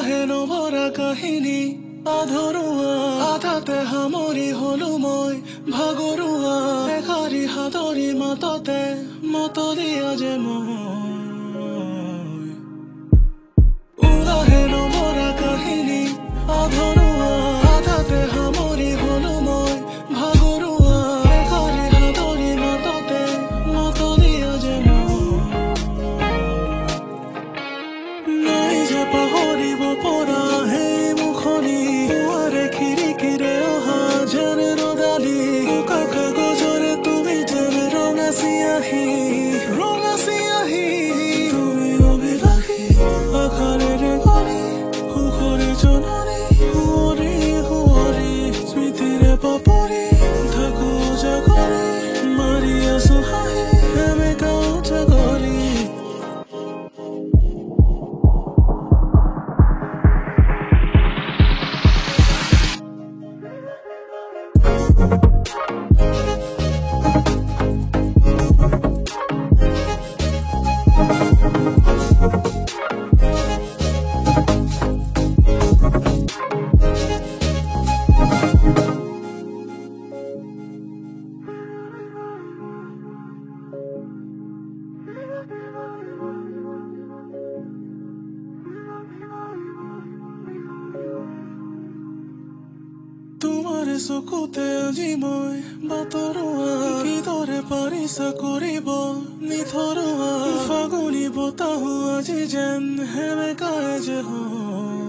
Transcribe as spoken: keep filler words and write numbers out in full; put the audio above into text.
উদাহে নভৰা কাহিনী আধৰুৱা আধাতে সামৰি হলো মই ভাগৰুৱা এষাৰি হাতৰি মাততে মতলীয়া যে মই উদাহে নভৰা কাহিনী আধৰুৱা আধাতে সামৰি হলো মই ভাগৰুৱা এষাৰি হাতৰি মাততে মতলীয়া যে নাই যে পাহৰিব পৰা সেই মুখনি পুৱাৰে খিৰিকীৰে অহা যেন ৰদালি বোকা কাগজৰে তুমি যেন ৰঙা চিয়াহী ৰঙা চিয়াহী তুমি অভিলাষী আশাৰেৰে গঢ়ি সুখৰে জননী সুঁৱৰি সুঁৱৰি স্মৃতিৰে পাপৰি থাকো জাগৰি মাৰি আছো হাঁহি সেমেকা জাগৰি তোমাৰে চকুতে আজি মই বাতৰুৱা কিদৰে পাৰিছা কৰিব নিথৰুৱা ফাগুনী বতাহো আজি যেন সেমেকাই যে হয়